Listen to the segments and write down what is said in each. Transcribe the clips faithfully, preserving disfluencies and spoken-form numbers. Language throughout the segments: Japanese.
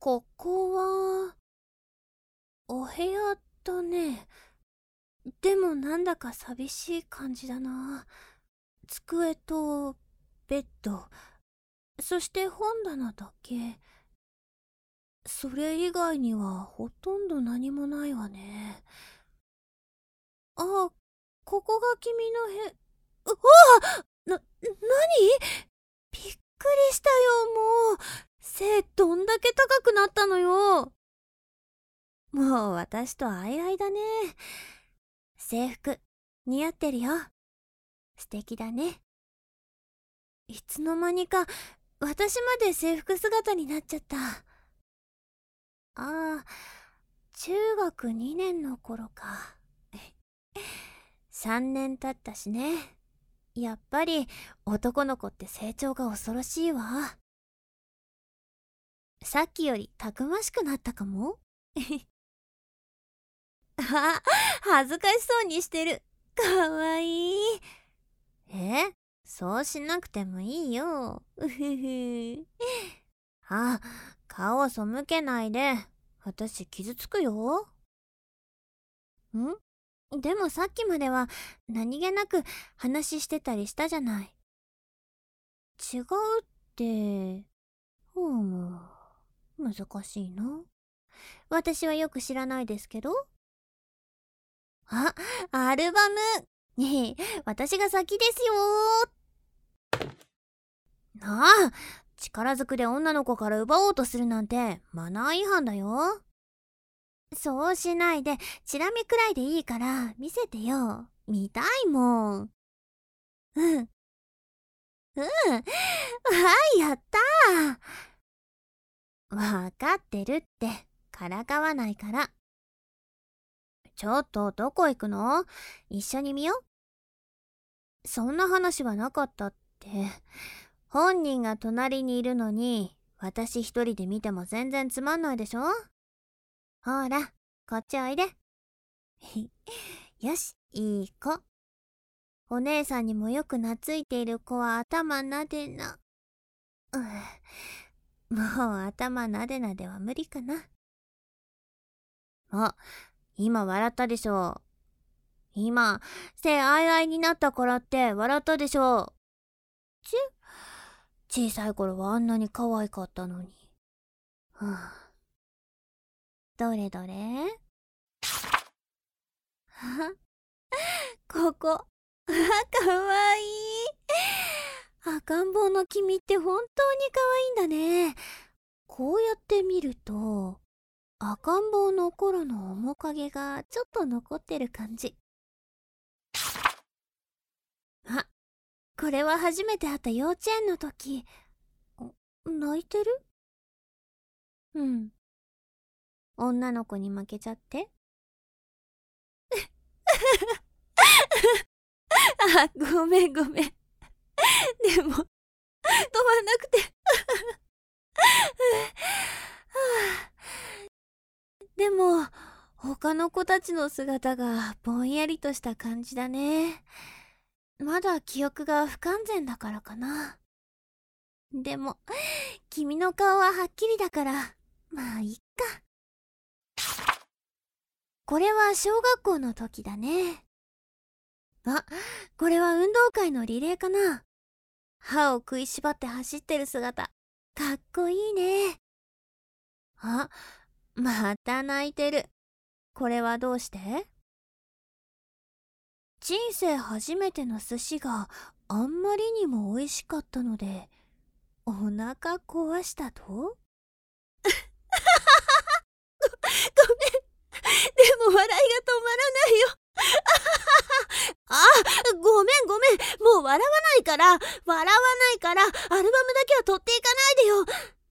ここは、お部屋だね。でもなんだか寂しい感じだな。机とベッド、そして本棚だけ。それ以外にはほとんど何もないわね。あ、ここが君の部、うわな、なに？びっくりしたよ、もう。背どんだけ高くなったのよ。もう私と相合いだね。制服、似合ってるよ。素敵だね。いつの間にか、私まで制服姿になっちゃった。ああ、中学にねんの頃か。さんねん経ったしね。やっぱり男の子って成長が恐ろしいわ。さっきよりたくましくなったかも。あ、恥ずかしそうにしてる。かわいい。え、そうしなくてもいいよ。うふふ。あ、顔を背けないで。私傷つくよ。ん？でもさっきまでは何気なく話してたりしたじゃない。違うって、ほうむ、難しいな。私はよく知らないですけど。あ、アルバム。ねえ、私が先ですよ。なあ、力ずくで女の子から奪おうとするなんてマナー違反だよ。そうしないで、チラ見くらいでいいから見せてよ。見たいもん。うん。うん。はい、やったー。わかってるって、からかわないから。ちょっとどこ行くの？一緒に見よ。そんな話はなかったって。本人が隣にいるのに、私一人で見ても全然つまんないでしょ？ほら、こっちおいで。よし、いい子。お姉さんにもよく懐いている子は頭なでな。うん、もう頭なでなでは無理かな。あ、今笑ったでしょ。今、背あいあいになったからって笑ったでしょ。ち小さい頃はあんなに可愛かったのに。はあ、どれどれ？はここ。あ、かわいい。赤ん坊の君って本当に可愛いんだね。こうやって見ると、赤ん坊の頃の面影がちょっと残ってる感じ。あ、これは初めて会った幼稚園の時。泣いてる？うん。女の子に負けちゃって？あ、ごめんごめん。でも、止まんなくて。でも、他の子たちの姿がぼんやりとした感じだね。まだ記憶が不完全だからかな。でも、君の顔ははっきりだから、まあいっか。これは小学校の時だね。あ、これは運動会のリレーかな。歯を食いしばって走ってる姿、かっこいいね。あ、また泣いてる。これはどうして？人生初めての寿司があんまりにも美味しかったので、お腹壊したと？ごめん。でも笑いが止まらないよ。あ、ごめんごめん。もう笑わないから、笑わないから、アルバムだけは取っていかないでよ。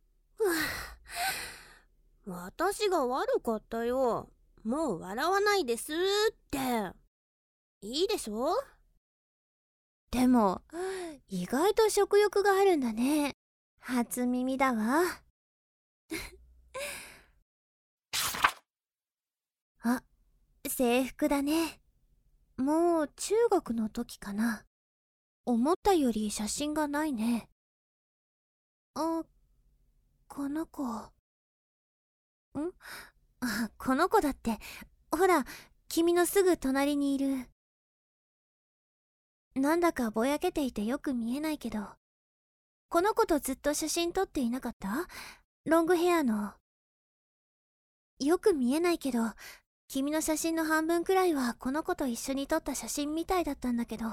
私が悪かったよ。もう笑わないですって。いいでしょ？でも、意外と食欲があるんだね。初耳だわ。あ、制服だね。もう中学の時かな。思ったより写真がないね。あ、この子。 んあ、この子だって、ほら、君のすぐ隣にいる。なんだかぼやけていてよく見えないけど、この子とずっと写真撮っていなかった？ロングヘアの。よく見えないけど、君の写真の半分くらいはこの子と一緒に撮った写真みたいだったんだけど。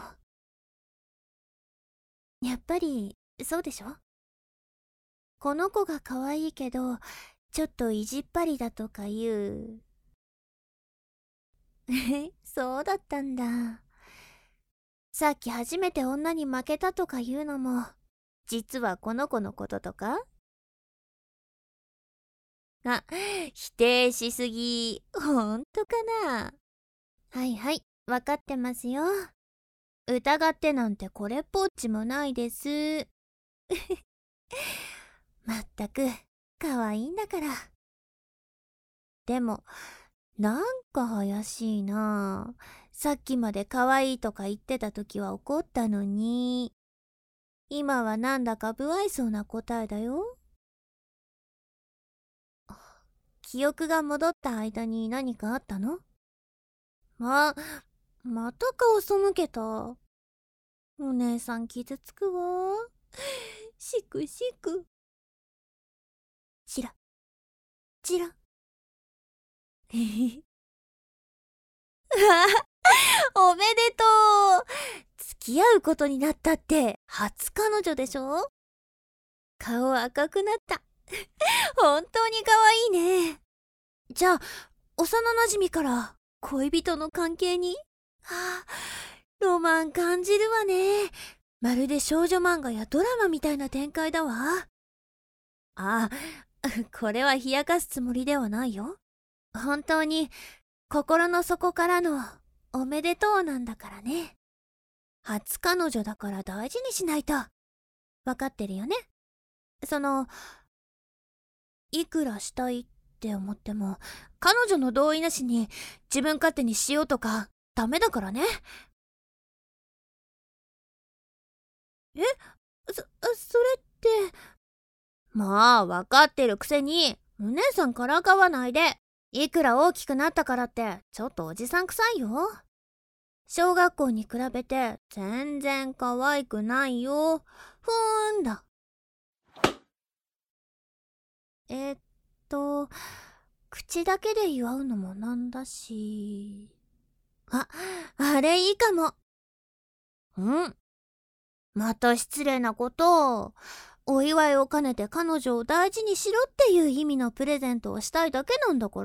やっぱり、そうでしょ？この子が可愛いけど、ちょっと意地っ張りだとか言う。そうだったんだ。さっき初めて女に負けたとか言うのも、実はこの子のこととか？あ、否定しすぎ。ほんとかな？はいはい、わかってますよ。疑ってなんてこれっぽっちもないです。まったく、可愛いんだから。でも、なんか怪しいな。さっきまで可愛いとか言ってた時は怒ったのに、今はなんだか不愛想な答えだよ。記憶が戻った間に何かあったの？ま、また顔背けた。お姉さん傷つくわ。しくしく。チラ、チラ。へへ。おめでとう。付き合うことになったって初彼女でしょ？顔赤くなった。本当に可愛いね。じゃあ、幼馴染から恋人の関係に？はあ、ロマン感じるわね。まるで少女漫画やドラマみたいな展開だわ。ああ、これは冷やかすつもりではないよ。本当に心の底からのおめでとうなんだからね。初彼女だから大事にしないと。わかってるよね？その、いくらしたいって思っても、彼女の同意なしに自分勝手にしようとかダメだからね。え？そ、それって。まあ、わかってるくせに、お姉さんからかわないで。いくら大きくなったからって、ちょっとおじさん臭いよ。小学校に比べて、全然可愛くないよ。ふーんだ。えっと、口だけで祝うのもなんだし。あ、あれいいかも。ん？また失礼なこと。お祝いを兼ねて彼女を大事にしろっていう意味のプレゼントをしたいだけなんだから。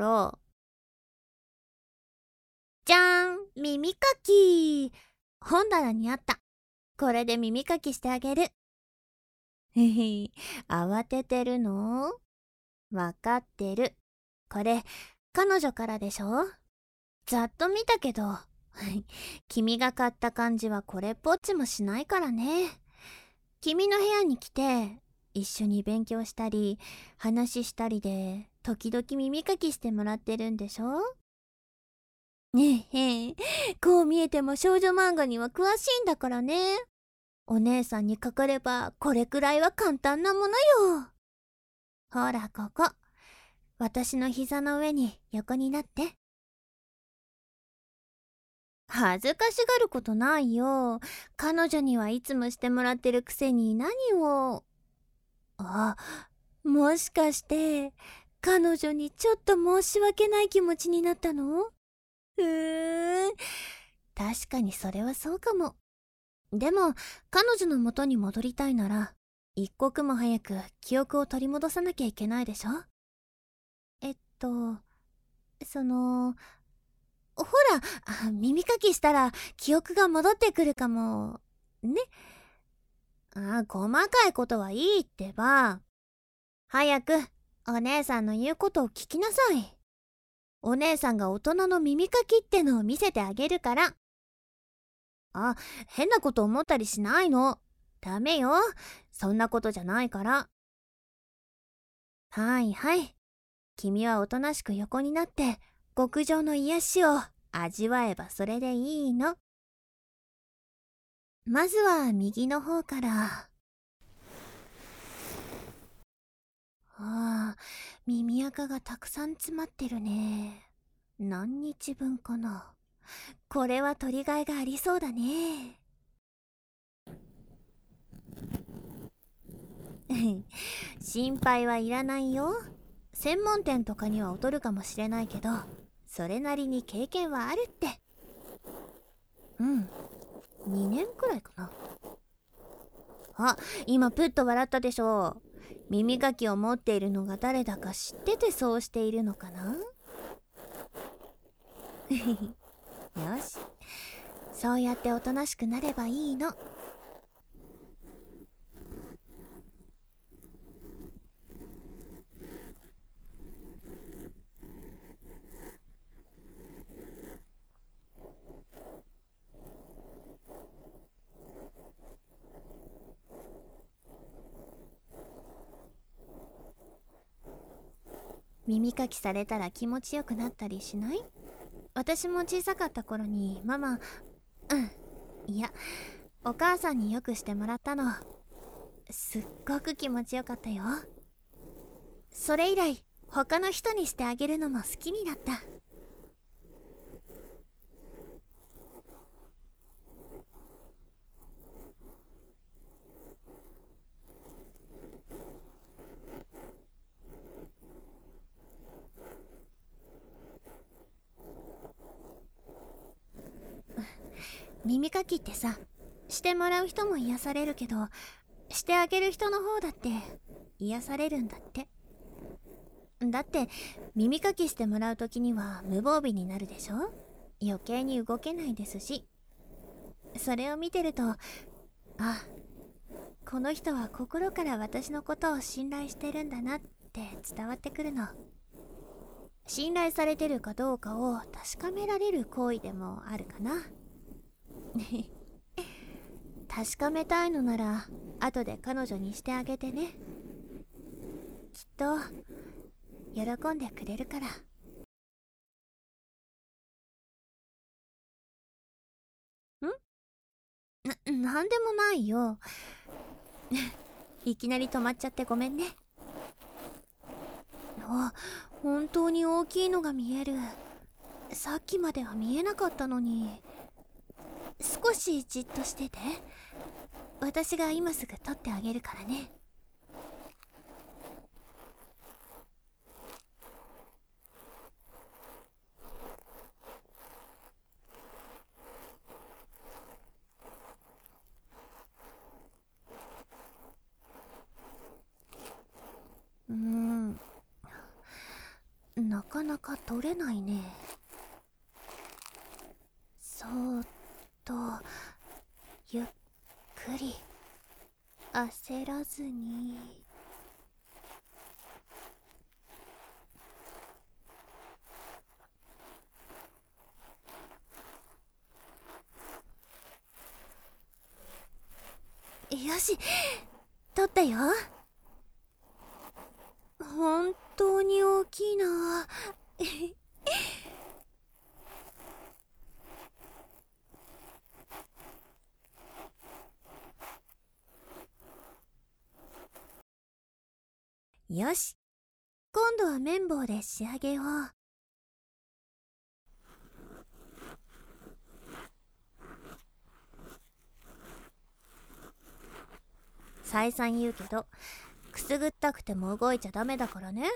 じゃーん、耳かき。本棚にあった。これで耳かきしてあげる。へへ、慌ててるの？わかってる。これ、彼女からでしょ？ざっと見たけど、君が買った感じはこれっぽっちもしないからね。君の部屋に来て、一緒に勉強したり、話したりで、時々耳かきしてもらってるんでしょ？ねえ、へこう見えても少女漫画には詳しいんだからね。お姉さんにかかればこれくらいは簡単なものよ。ほらここ。私の膝の上に横になって。恥ずかしがることないよ。彼女にはいつもしてもらってるくせに何を。あ、もしかして彼女にちょっと申し訳ない気持ちになったの？うーん、確かにそれはそうかも。でも彼女の元に戻りたいなら一刻も早く記憶を取り戻さなきゃいけないでしょ？えっとそのほら、耳かきしたら記憶が戻ってくるかもね。あ、細かいことはいいってば。早くお姉さんの言うことを聞きなさい。お姉さんが大人の耳かきってのを見せてあげるから。あ、変なこと思ったりしないの。ダメよ。そんなことじゃないから。はいはい。君はおとなしく横になって極上の癒しを味わえばそれでいいの。まずは右の方から。ああ、 耳垢がたくさん詰まってるね。何日分かな。これは取りがいがありそうだね。心配はいらないよ。専門店とかには劣るかもしれないけど、それなりに経験はあるって。うん、にねんくらいかな。あ、今プッと笑ったでしょ。耳かきを持っているのが誰だか知っててそうしているのかな。よし、そうやっておとなしくなればいいの。耳かきされたら気持ちよくなったりしない？私も小さかった頃にママ、うん、いや、お母さんによくしてもらったの。すっごく気持ちよかったよ。それ以来、他の人にしてあげるのも好きになった。耳かきってさ、してもらう人も癒されるけど、してあげる人の方だって癒されるんだって。だって耳かきしてもらう時には無防備になるでしょ。余計に動けないですし。それを見てると、あ、この人は心から私のことを信頼してるんだなって伝わってくるの。信頼されてるかどうかを確かめられる行為でもあるかな。確かめたいのなら後で彼女にしてあげてね。きっと喜んでくれるから。んな、なんでもないよ。いきなり止まっちゃってごめんね。あ、本当に大きいのが見える。さっきまでは見えなかったのに。少しじっとしてて。私が今すぐ取ってあげるからね。うーん、なかなか取れないね。そーっとゆっくり焦らずに。よし、取ったよ。本当に大きいな。よし、今度は綿棒で仕上げよう。再三言うけど、くすぐったくても動いちゃダメだからね。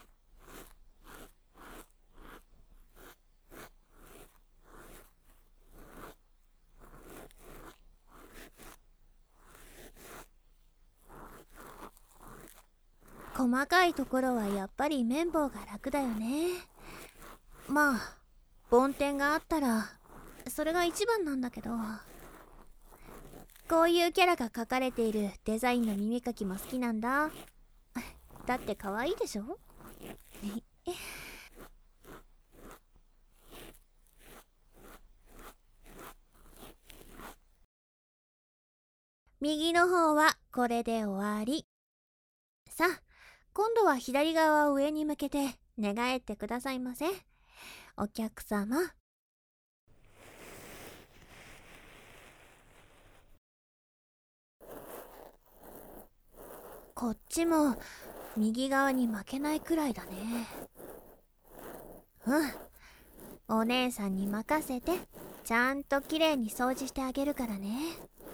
細かいところはやっぱり綿棒が楽だよね。まあ梵天があったらそれが一番なんだけど、こういうキャラが描かれているデザインの耳かきも好きなんだ。だって可愛いでしょ。右の方はこれで終わり。さあ、今度は左側を上に向けて寝返ってくださいませ。お客様。こっちも右側に負けないくらいだね。うん、お姉さんに任せて、ちゃんときれいに掃除してあげるからね。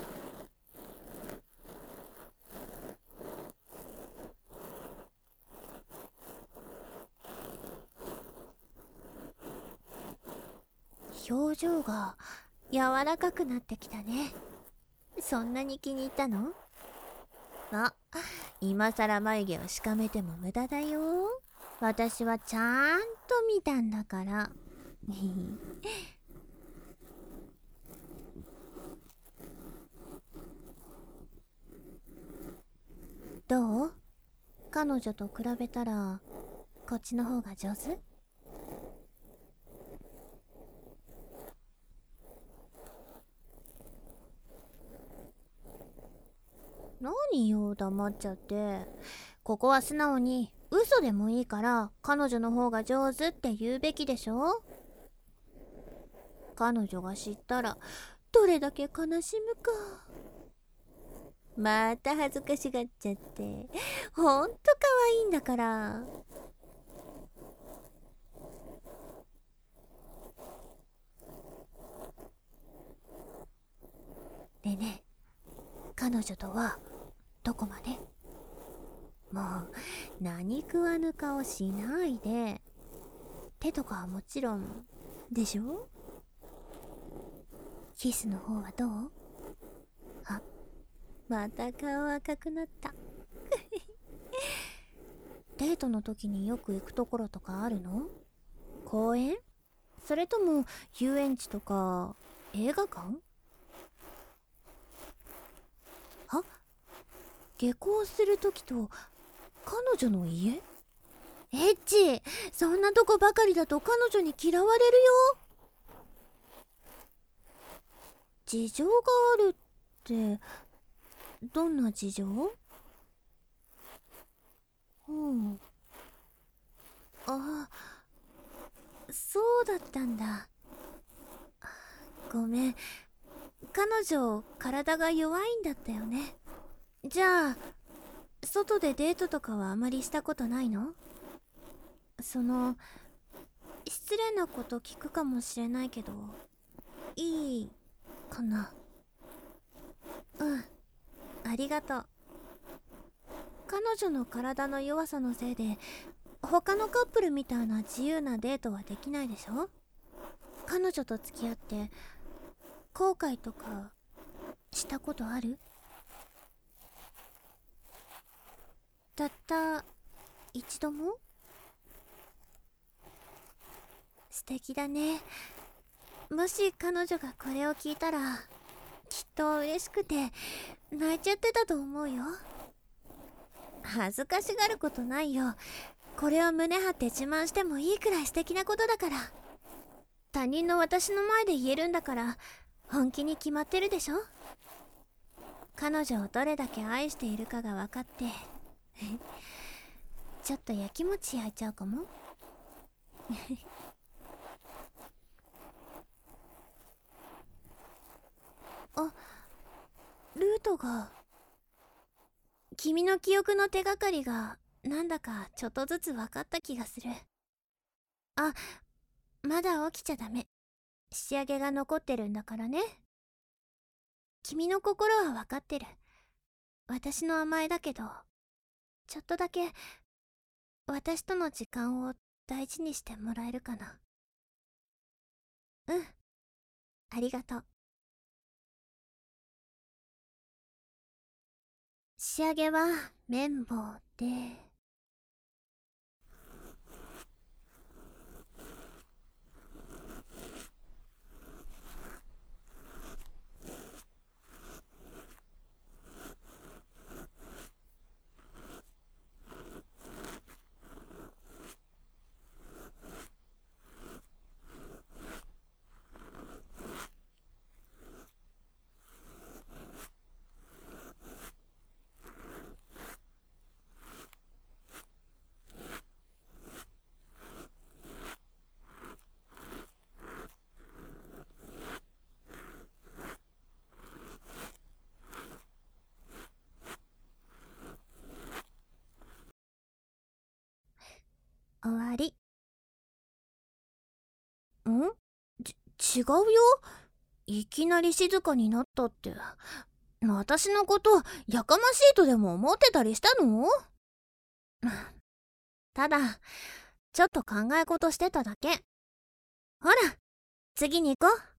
表情が柔らかくなってきたね。そんなに気に入ったの？あ、今さら眉毛をしかめても無駄だよ。私はちゃんと見たんだから。どう？彼女と比べたらこっちの方が上手？何よ、黙っちゃって。ここは素直に嘘でもいいから彼女の方が上手って言うべきでしょ。彼女が知ったらどれだけ悲しむか。また恥ずかしがっちゃって。ほんと可愛いんだから。ねえねえ、彼女とはどこまで？もう何食わぬ顔しないで。手とかはもちろんでしょ？キスの方はどう？あ、また顔赤くなった。デートの時によく行くところとかあるの？公園？それとも遊園地とか映画館？あ、下校する時と彼女の家？エッチ、そんなとこばかりだと彼女に嫌われるよ。事情があるってどんな事情？うん。あ、そうだったんだ。ごめん、彼女体が弱いんだったよね。じゃあ外でデートとかはあまりしたことないの？その失礼なこと聞くかもしれないけどいいかな？うん、ありがとう。彼女の体の弱さのせいで他のカップルみたいな自由なデートはできないでしょ？彼女と付き合って後悔とかしたことある？たった一度も？素敵だね。もし彼女がこれを聞いたらきっと嬉しくて泣いちゃってたと思うよ。恥ずかしがることないよ。これを胸張って自慢してもいいくらい素敵なことだから。他人の私の前で言えるんだから本気に決まってるでしょ。彼女をどれだけ愛しているかが分かってちょっとやきもち焼いちゃうかも。あ、ルートが。君の記憶の手がかりがなんだかちょっとずつ分かった気がする。あ、まだ起きちゃダメ。仕上げが残ってるんだからね。君の心は分かってる。私の甘えだけどちょっとだけ私との時間を大事にしてもらえるかな？うん、ありがとう。仕上げは綿棒で。 終わり。ん？ち、違うよ。いきなり静かになったって。私のことやかましいとでも思ってたりしたの？ただちょっと考え事してただけ。ほら次に行こう。